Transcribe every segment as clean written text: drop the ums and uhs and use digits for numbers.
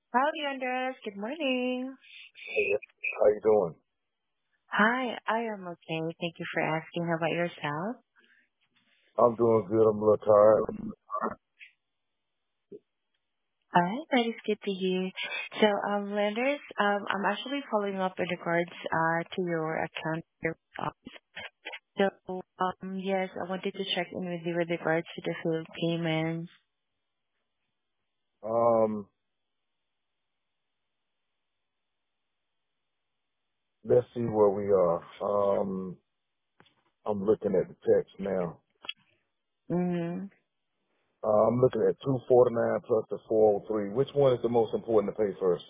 Howdy, Andres. Good morning. Hey, how you doing? Hi, I am okay. Thank you for asking. How about yourself? I'm doing good. I'm a little tired. Alright, that is good to hear. So, Landers, I'm actually following up in regards to your account here. So, yes, I wanted to check in with you with regards to the field payments. Um, let's see where we are. I'm looking at the text now. Mm-hmm. I'm looking at 249 plus the 403. Which one is the most important to pay first?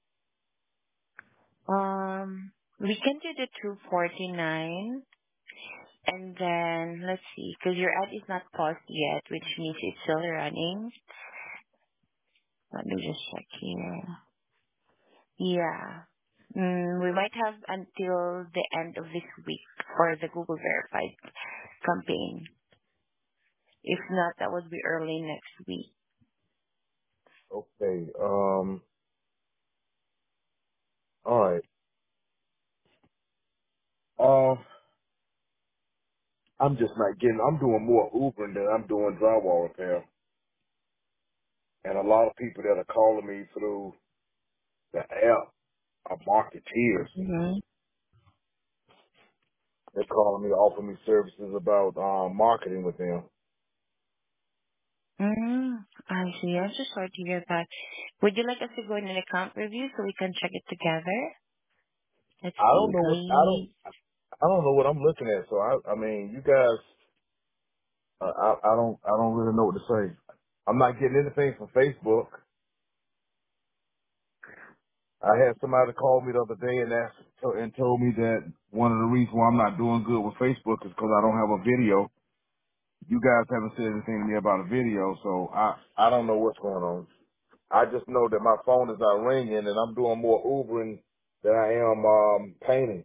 We can do the 249, and then let's see, because your ad is not paused yet, which means it's still running. Let me just check here. Yeah. We might have until the end of this week for the Google Verified campaign. If not, that would be early next week. Okay. All right. I'm just not getting. I'm doing more Ubering than I'm doing drywall repair, and a lot of people that are calling me through the app are marketeers. Mm-hmm. They're calling me, offering me services about marketing with them. I see. I'm so sorry to hear that. Would you like us to go in an account review so we can check it together? Let's I see. don't know what Lead. I don't know what I'm looking at. So I mean, you guys, I don't really know what to say. I'm not getting anything from Facebook. I had somebody call me the other day and told me that one of the reasons why I'm not doing good with Facebook is because I don't have a video. You guys haven't said anything to me about a video, so I don't know what's going on. I just know that my phone is not ringing and I'm doing more Ubering than I am painting.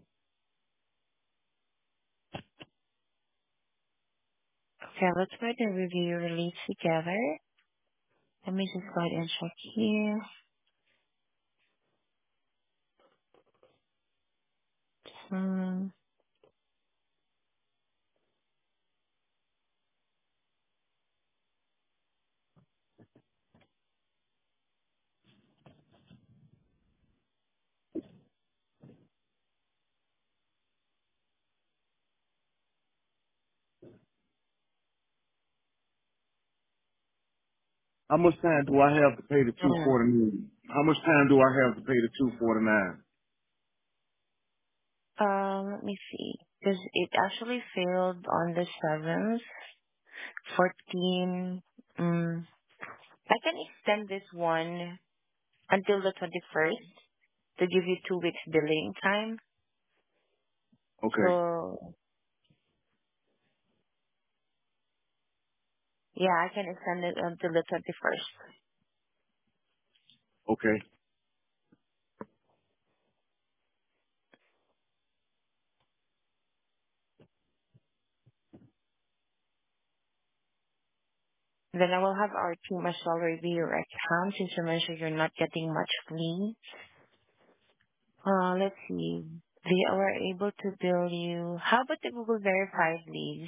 Okay, let's go ahead and review your leads together. Let me just go ahead and check here. Hmm. How much time do I have to pay the Hmm. 249? How much time do I have to pay the 249? Let me see. Because it actually failed on the 7th. 14. I can extend this one until the 21st to give you 2 weeks billing time. Okay. So, yeah, I can extend it until the 21st. Okay. Then I will have our team as well review your account since you mentioned you're not getting much leads. Let's see. They were able to bill you. How about the Google Verified leads?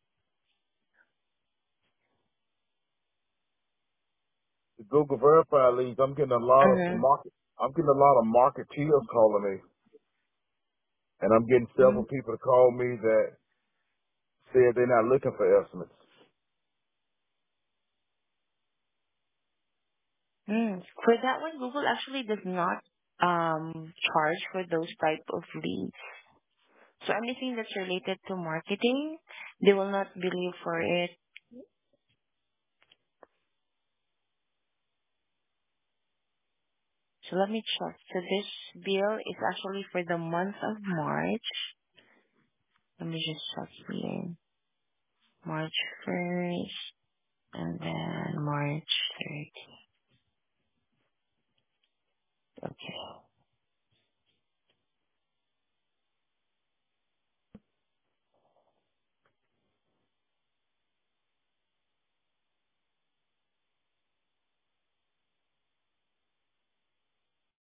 The Google Verify leads, I'm getting a lot of Mm-hmm. marketeers calling me. And I'm getting several people to call me that said they're not looking for estimates. For that one, Google actually does not charge for those type of leads. So anything that's related to marketing, they will not bill you for it. So let me check. So this bill is actually for the month of March. Let me just check here. March 1st and then March 30th. Okay.